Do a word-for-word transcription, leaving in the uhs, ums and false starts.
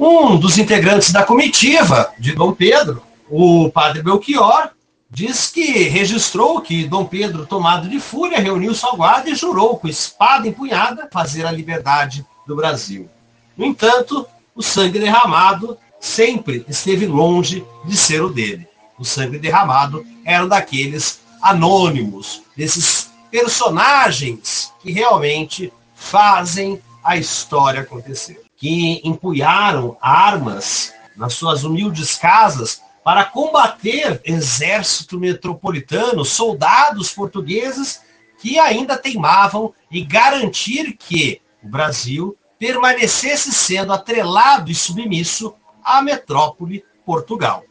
Um dos integrantes da comitiva de Dom Pedro, o padre Belchior, diz que registrou que Dom Pedro, tomado de fúria, reuniu sua guarda e jurou, com espada empunhada, fazer a liberdade do Brasil. No entanto, o sangue derramado sempre esteve longe de ser o dele. O sangue derramado era daqueles anônimos, desses personagens que realmente fazem a história acontecer, que empunharam armas nas suas humildes casas para combater exército metropolitano, soldados portugueses que ainda teimavam em garantir que o Brasil permanecesse sendo atrelado e submisso à metrópole Portugal.